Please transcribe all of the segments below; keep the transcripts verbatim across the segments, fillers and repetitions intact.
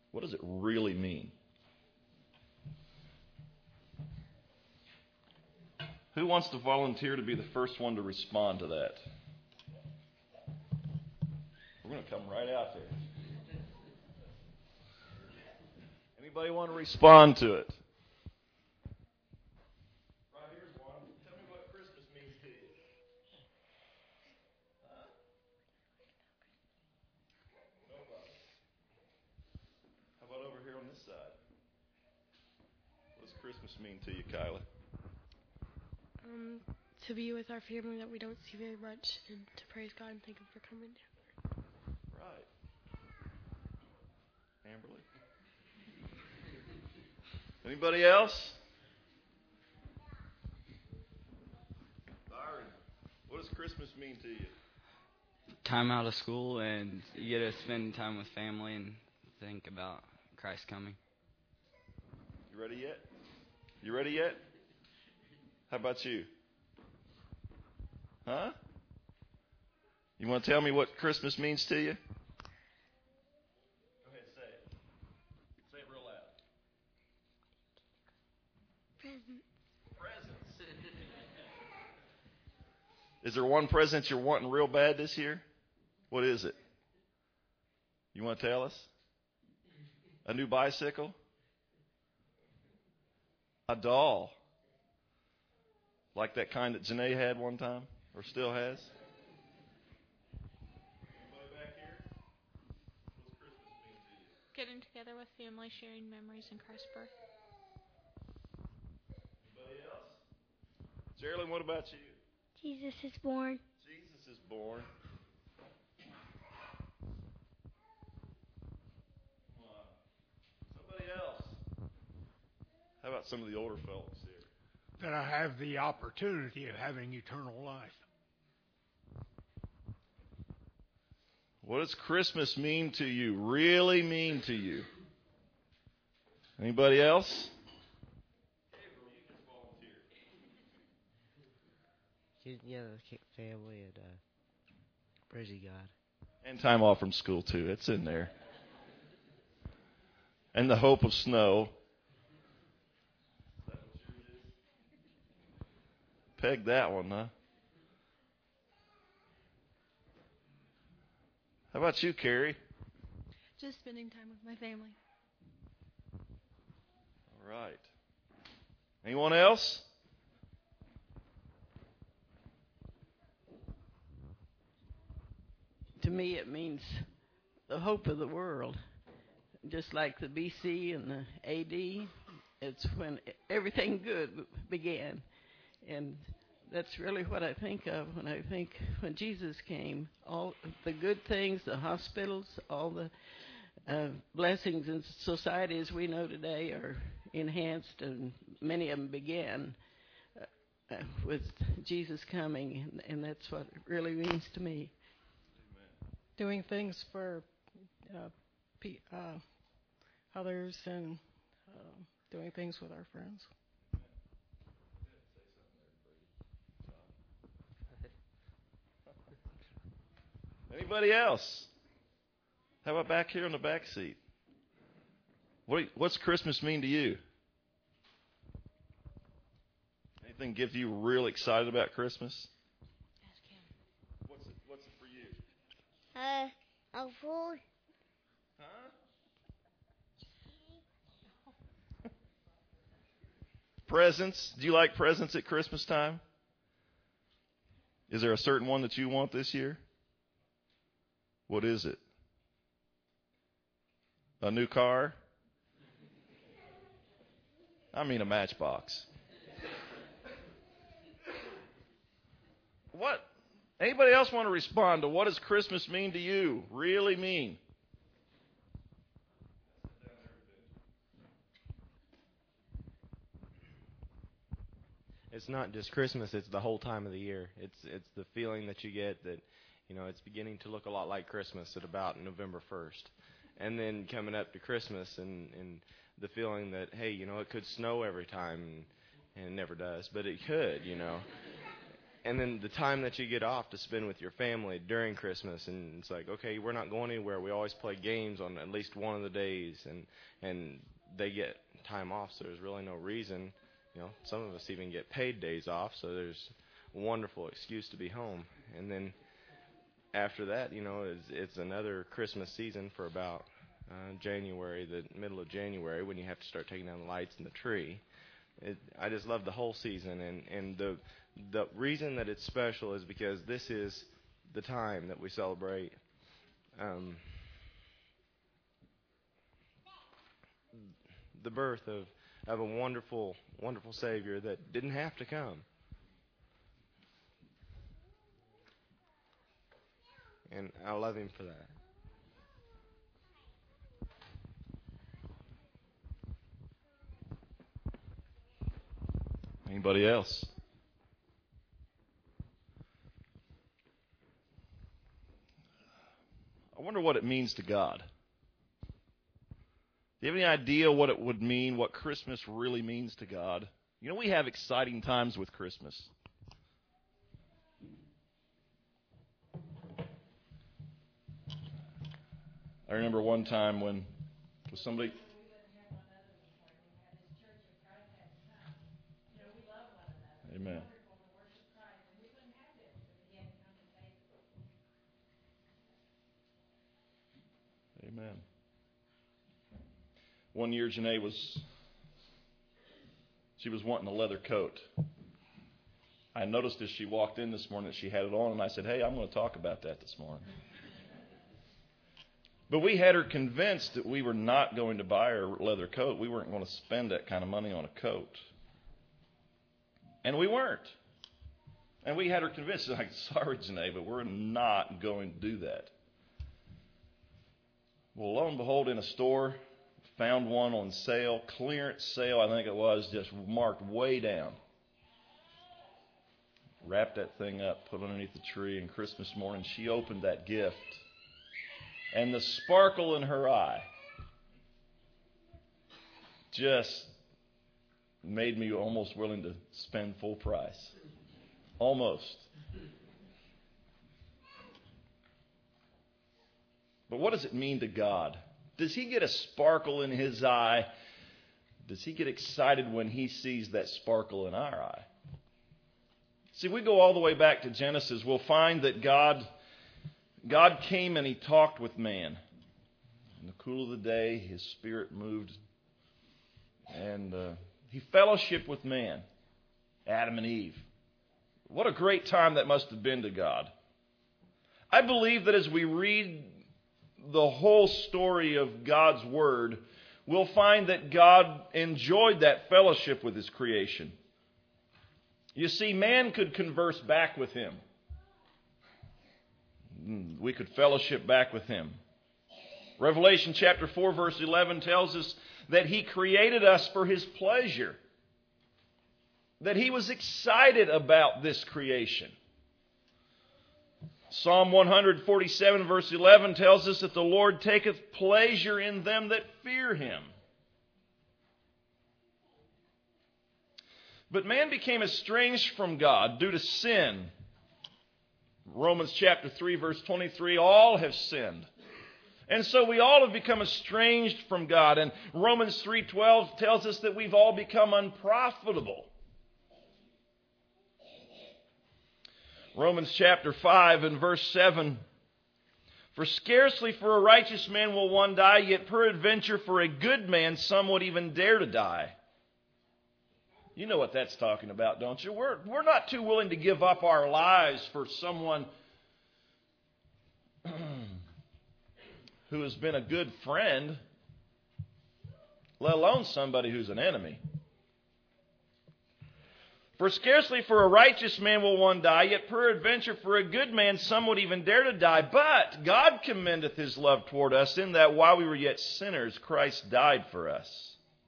What does it really mean? Who wants to volunteer to be the first one to respond to that? We're going to come right out there. Anybody want to respond to it? Right, here's one. Tell me what Christmas means to you. Huh? Nobody. How about over here on this side? What does Christmas mean to you, Kyla? Um, to be with our family that we don't see very much, and to praise God and thank Him for coming down. Right. Amberly? Anybody else? Byron, what does Christmas mean to you? Time out of school, and you get to spend time with family and think about Christ coming. You ready yet? You ready yet? How about you? Huh? You want to tell me what Christmas means to you? Go ahead, say it. Say it real loud. Presents. Presents. Is there one present you're wanting real bad this year? What is it? You want to tell us? A new bicycle? A doll? Like that kind that Janae had one time, or still has? Anybody back here? What's Christmas mean to you? Getting together with family, sharing memories in Christ's birth. Anybody else? Geraldine, what about you? Jesus is born. Jesus is born. Wow. Somebody else? How about some of the older folks here? That I have the opportunity of having eternal life. What does Christmas mean to you? Really mean to you? Anybody else? Yeah, family and uh, praising God. And time off from school too. It's in there. And the hope of snow. Peg that one, huh? How about you, Carrie? Just spending time with my family. All right. Anyone else? To me, it means the hope of the world. Just like the B C and the A D, it's when everything good began. And that's really what I think of when I think when Jesus came. All the good things, the hospitals, all the uh, blessings in society as we know today are enhanced, and many of them began uh, uh, with Jesus coming, and, and that's what it really means to me. Doing things for uh, pe- uh, others and uh, doing things with our friends. Anybody else? How about back here in the back seat? What, what's Christmas mean to you? Anything give you real excited about Christmas? What's it, what's it for you? Uh, a food. Huh? Presents. Do you like presents at Christmas time? Is there a certain one that you want this year? What is it? A new car? I mean a Matchbox. What? Anybody else want to respond to what does Christmas mean to you? Really mean? It's not just Christmas, it's the whole time of the year. It's it's the feeling that you get that, you know, it's beginning to look a lot like Christmas at about November first. And then coming up to Christmas and, and the feeling that, hey, you know, it could snow every time, and, and it never does, but it could, you know. and then the time that you get off to spend with your family during Christmas, and it's like, okay, we're not going anywhere. We always play games on at least one of the days, and and they get time off, so there's really no reason. You know, some of us even get paid days off, so there's a wonderful excuse to be home. And then after that, you know, it's, it's another Christmas season for about uh, January, the middle of January, when you have to start taking down the lights in the tree. It, I just love the whole season, and, and the the reason that it's special is because this is the time that we celebrate um, the birth of, of a wonderful, wonderful Savior that didn't have to come. And I love Him for that. Anybody else? I wonder what it means to God. Do you have any idea what it would mean, what Christmas really means to God? You know, we have exciting times with Christmas. I remember one time when was somebody... Amen. Amen. One year, Janae was, she was wanting a leather coat. I noticed as she walked in this morning that she had it on, and I said, hey, I'm going to talk about that this morning. But we had her convinced that we were not going to buy her a leather coat. We weren't going to spend that kind of money on a coat. And we weren't. And we had her convinced, like, sorry, Janae, but we're not going to do that. Well, lo and behold, in a store, found one on sale, clearance sale, I think it was, just marked way down. Wrapped that thing up, put it underneath the tree, and Christmas morning she opened that gift. And the sparkle in her eye just made me almost willing to spend full price. Almost. But what does it mean to God? Does He get a sparkle in His eye? Does He get excited when He sees that sparkle in our eye? See, we go all the way back to Genesis. We'll find that God, God came and He talked with man. In the cool of the day, His Spirit moved, and uh, He fellowshiped with man, Adam and Eve. What a great time that must have been to God. I believe that as we read the whole story of God's Word, we'll find that God enjoyed that fellowship with His creation. You see, man could converse back with Him. We could fellowship back with Him. Revelation chapter four, verse eleven tells us that He created us for His pleasure. That He was excited about this creation. Psalm one forty-seven, verse eleven tells us that the Lord taketh pleasure in them that fear Him. But man became estranged from God due to sin. Romans chapter three, verse twenty-three, all have sinned. And so we all have become estranged from God. And Romans three twelve tells us that we've all become unprofitable. Romans chapter five and verse seven. For scarcely for a righteous man will one die, yet peradventure for a good man some would even dare to die. You know what that's talking about, don't you? We're, we're not too willing to give up our lives for someone who has been a good friend, let alone somebody who's an enemy. For scarcely for a righteous man will one die, yet peradventure for a good man some would even dare to die. But God commendeth His love toward us, in that while we were yet sinners, Christ died for us.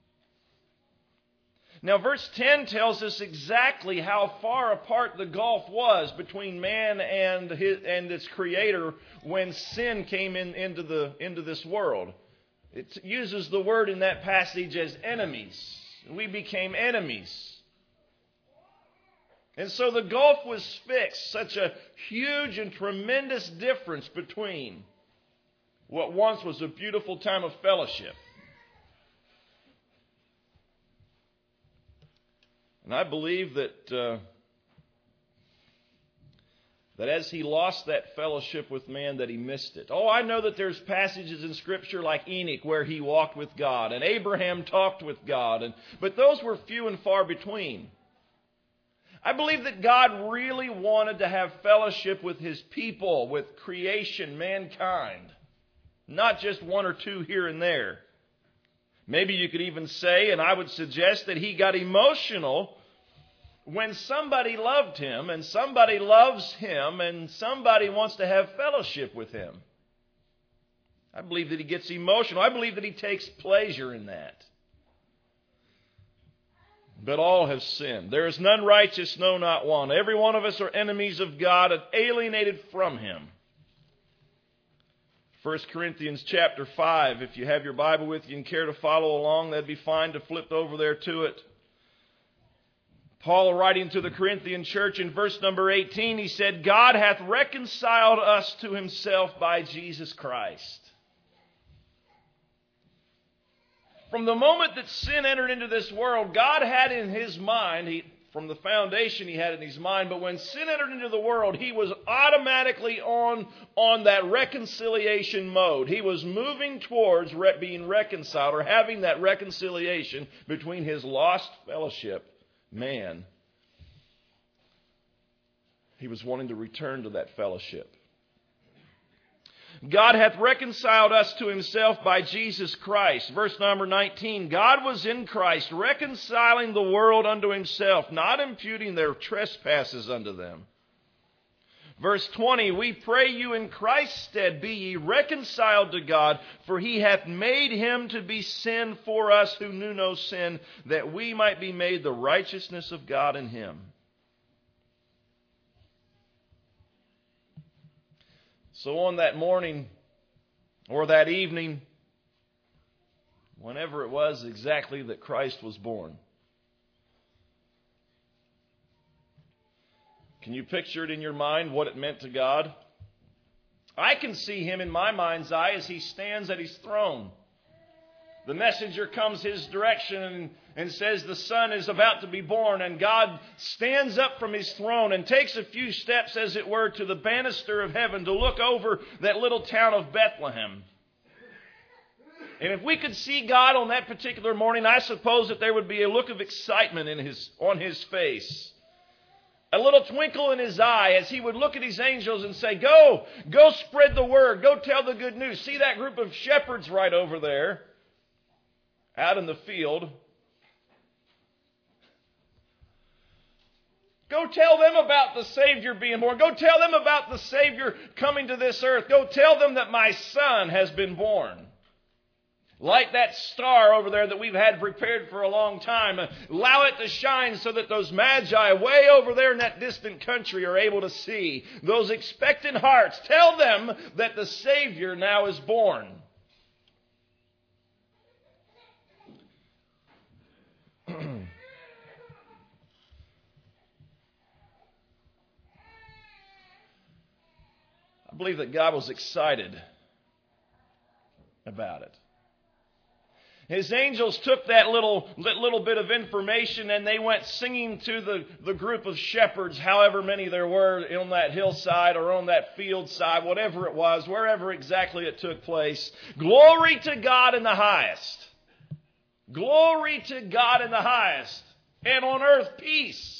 Now, verse ten tells us exactly how far apart the gulf was between man and his, and its Creator when sin came in, into the into this world. It uses the word in that passage as enemies. We became enemies. And so the gulf was fixed, such a huge and tremendous difference between what once was a beautiful time of fellowship. And I believe that uh, that as he lost that fellowship with man, that he missed it. Oh, I know that there's passages in Scripture like Enoch where he walked with God, and Abraham talked with God, and but those were few and far between. I believe that God really wanted to have fellowship with His people, with creation, mankind, not just one or two here and there. Maybe you could even say, and I would suggest, that He got emotional when somebody loved Him, and somebody loves Him, and somebody wants to have fellowship with Him. I believe that He gets emotional. I believe that He takes pleasure in that. But all have sinned. There is none righteous, no, not one. Every one of us are enemies of God and alienated from Him. First Corinthians chapter five, if you have your Bible with you and care to follow along, that'd be fine to flip over there to it. Paul, writing to the Corinthian church in verse number eighteen, he said, God hath reconciled us to Himself by Jesus Christ. From the moment that sin entered into this world, God had in His mind, he, from the foundation He had in His mind, but when sin entered into the world, He was automatically on, on that reconciliation mode. He was moving towards re- being reconciled or having that reconciliation between His lost fellowship, man. He was wanting to return to that fellowship. God hath reconciled us to Himself by Jesus Christ. Verse number nineteen, God was in Christ, reconciling the world unto Himself, not imputing their trespasses unto them. Verse twenty, we pray you in Christ's stead, be ye reconciled to God, for He hath made Him to be sin for us who knew no sin, that we might be made the righteousness of God in Him. So on that morning, or that evening, whenever it was exactly that Christ was born, can you picture it in your mind what it meant to God? I can see Him in my mind's eye as He stands at His throne. The messenger comes his direction and, and says the Son is about to be born, and God stands up from His throne and takes a few steps, as it were, to the banister of heaven to look over that little town of Bethlehem. And if we could see God on that particular morning, I suppose that there would be a look of excitement in his, on His face. A little twinkle in His eye as He would look at His angels and say, go, go spread the word, go tell the good news. See that group of shepherds right over there? Out in the field. Go tell them about the Savior being born. Go tell them about the Savior coming to this earth. Go tell them that my Son has been born. Light that star over there that we've had prepared for a long time. Allow it to shine so that those magi way over there in that distant country are able to see. Those expectant hearts, tell them that the Savior now is born. I believe that God was excited about it. His angels took that little, that little bit of information and they went singing to the, the group of shepherds, however many there were on that hillside or on that field side, whatever it was, wherever exactly it took place. Glory to God in the highest. Glory to God in the highest. And on earth peace.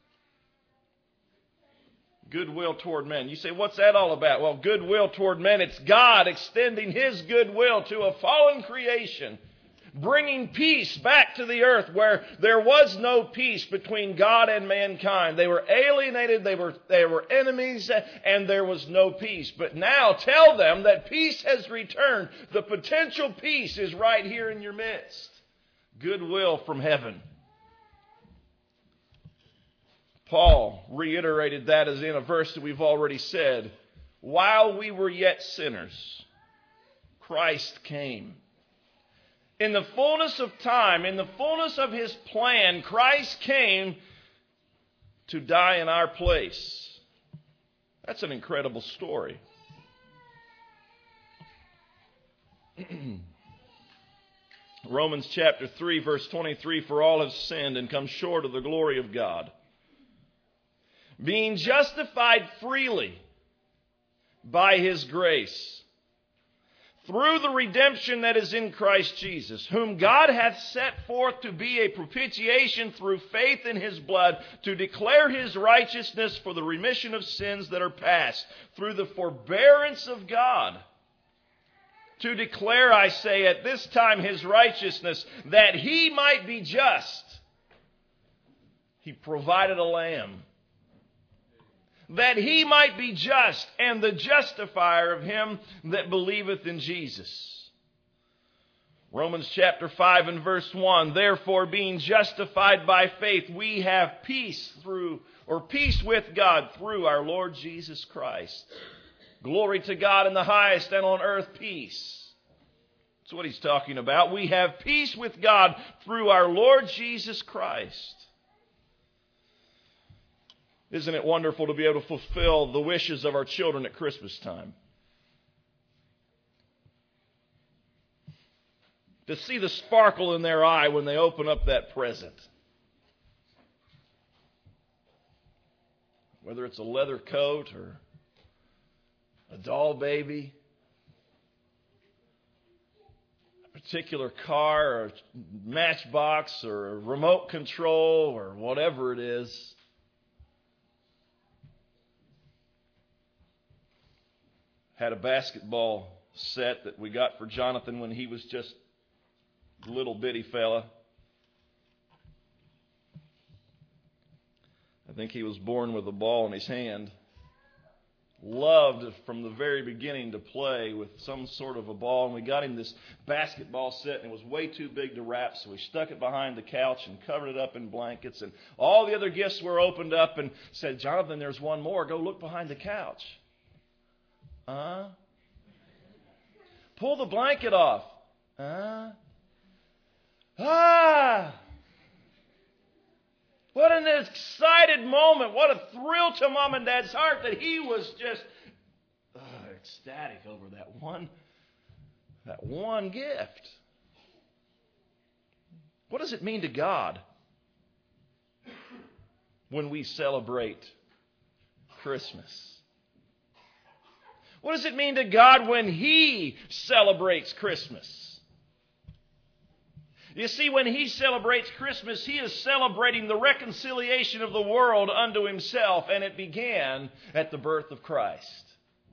Goodwill toward men. You say, what's that all about? Well, goodwill toward men. It's God extending His goodwill to a fallen creation, bringing peace back to the earth where there was no peace between God and mankind. They were alienated, they were, they were enemies, and there was no peace. But now tell them that peace has returned. The potential peace is right here in your midst. Goodwill from heaven. Paul reiterated that as in a verse that we've already said. While we were yet sinners, Christ came. In the fullness of time, in the fullness of His plan, Christ came to die in our place. That's an incredible story. Romans chapter three, verse twenty-three, for all have sinned and come short of the glory of God, being justified freely by His grace, through the redemption that is in Christ Jesus, whom God hath set forth to be a propitiation through faith in His blood, to declare His righteousness for the remission of sins that are past, through the forbearance of God. To declare, I say, at this time His righteousness, that He might be just. He provided a lamb. That He might be just, and the justifier of him that believeth in Jesus. Romans chapter five and verse one, therefore being justified by faith, we have peace through, or peace with God through our Lord Jesus Christ. Glory to God in the highest, and on earth peace. That's what he's talking about. We have peace with God through our Lord Jesus Christ. Isn't it wonderful to be able to fulfill the wishes of our children at Christmas time? To see the sparkle in their eye when they open up that present. Whether it's a leather coat or a doll baby, a particular car or a matchbox or a remote control or whatever it is. Had a basketball set that we got for Jonathan when he was just a little bitty fella. I think he was born with a ball in his hand. Loved from the very beginning to play with some sort of a ball. And we got him this basketball set, and it was way too big to wrap, so we stuck it behind the couch and covered it up in blankets. And all the other gifts were opened up and said, Jonathan, there's one more. Go look behind the couch. Uh? Pull the blanket off. Uh? Ah! What an excited moment. What a thrill to Mom and Dad's heart that he was just uh, ecstatic over that one, that one gift. What does it mean to God when we celebrate Christmas? What does it mean to God when He celebrates Christmas? You see, when He celebrates Christmas, He is celebrating the reconciliation of the world unto Himself, and it began at the birth of Christ.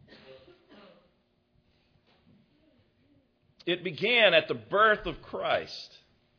It began at the birth of Christ.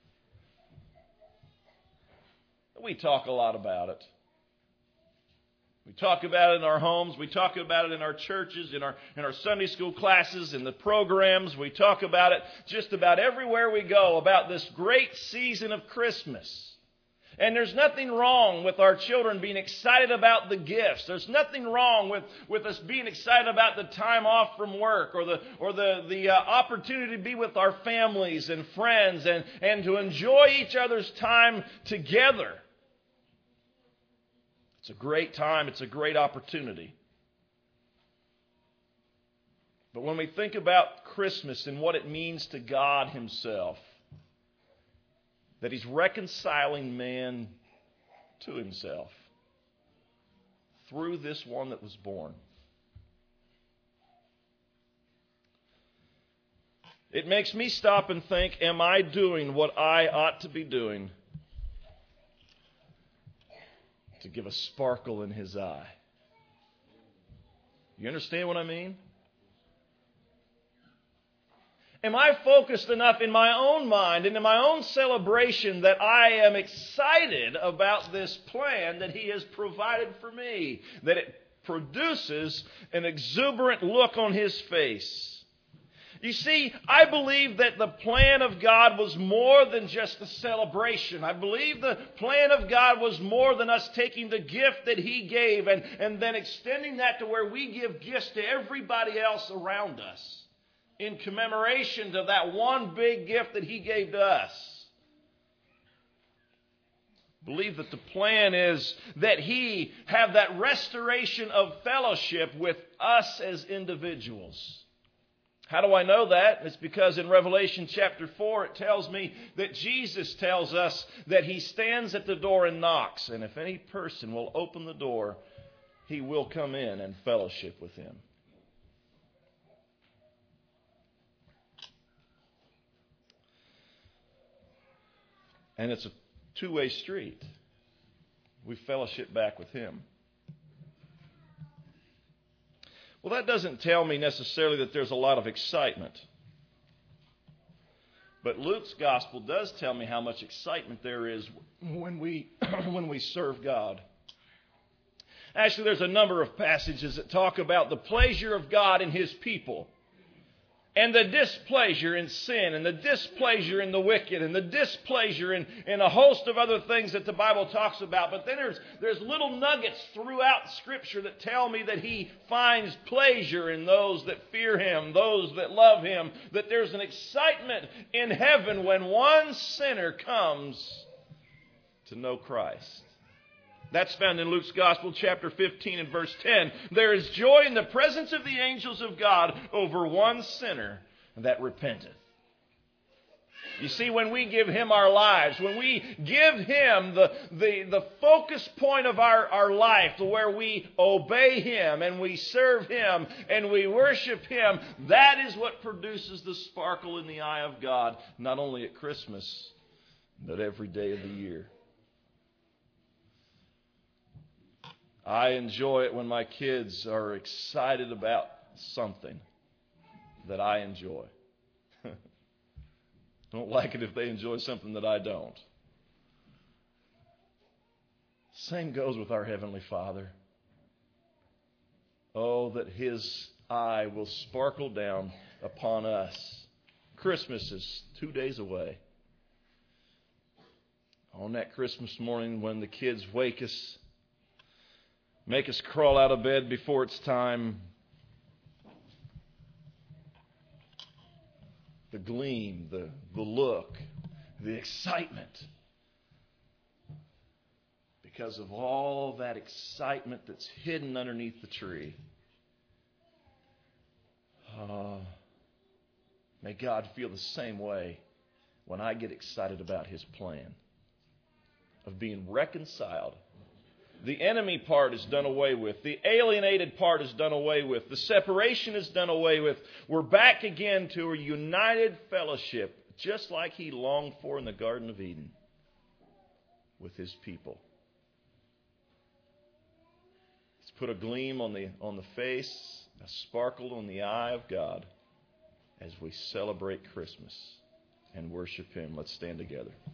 We talk a lot about it. We talk about it in our homes. We talk about it in our churches, in our in our Sunday school classes, in the programs. We talk about it just about everywhere we go, about this great season of Christmas. And there's nothing wrong with our children being excited about the gifts. There's nothing wrong with, with us being excited about the time off from work or the or the, the uh, opportunity to be with our families and friends and, and to enjoy each other's time together. It's a great time. It's a great opportunity. But when we think about Christmas and what it means to God Himself, that He's reconciling man to Himself through this one that was born. It makes me stop and think, am I doing what I ought to be doing to give a sparkle in His eye? You understand what I mean? Am I focused enough in my own mind and in my own celebration that I am excited about this plan that He has provided for me? That it produces an exuberant look on His face. You see, I believe that the plan of God was more than just a celebration. I believe the plan of God was more than us taking the gift that He gave and, and then extending that to where we give gifts to everybody else around us in commemoration to that one big gift that He gave to us. Believe that the plan is that He have that restoration of fellowship with us as individuals. How do I know that? It's because in Revelation chapter four it tells me that Jesus tells us that He stands at the door and knocks. And if any person will open the door, He will come in and fellowship with him. And it's a two-way street. We fellowship back with Him. Well, that doesn't tell me necessarily that there's a lot of excitement. But Luke's gospel does tell me how much excitement there is when we when we serve God. Actually, there's a number of passages that talk about the pleasure of God in His people, and the displeasure in sin, and the displeasure in the wicked, and the displeasure in, in a host of other things that the Bible talks about. But then there's, there's little nuggets throughout Scripture that tell me that He finds pleasure in those that fear Him, those that love Him, that there's an excitement in heaven when one sinner comes to know Christ. That's found in Luke's Gospel, chapter fifteen and verse ten. There is joy in the presence of the angels of God over one sinner that repenteth. You see, when we give Him our lives, when we give Him the, the, the focus point of our, our life, where we obey Him and we serve Him and we worship Him, that is what produces the sparkle in the eye of God, not only at Christmas, but every day of the year. I enjoy it when my kids are excited about something that I enjoy. Don't like it if they enjoy something that I don't. Same goes with our Heavenly Father. Oh, that His eye will sparkle down upon us. Christmas is two days away. On that Christmas morning when the kids wake us, make us crawl out of bed before it's time. The gleam, the, the look, the excitement. Because of all that excitement that's hidden underneath the tree. Uh, may God feel the same way when I get excited about His plan of being reconciled. The enemy part is done away with. The alienated part is done away with. The separation is done away with. We're back again to a united fellowship, just like He longed for in the Garden of Eden with His people. It's put a gleam on the, on the face, a sparkle on the eye of God as we celebrate Christmas and worship Him. Let's stand together.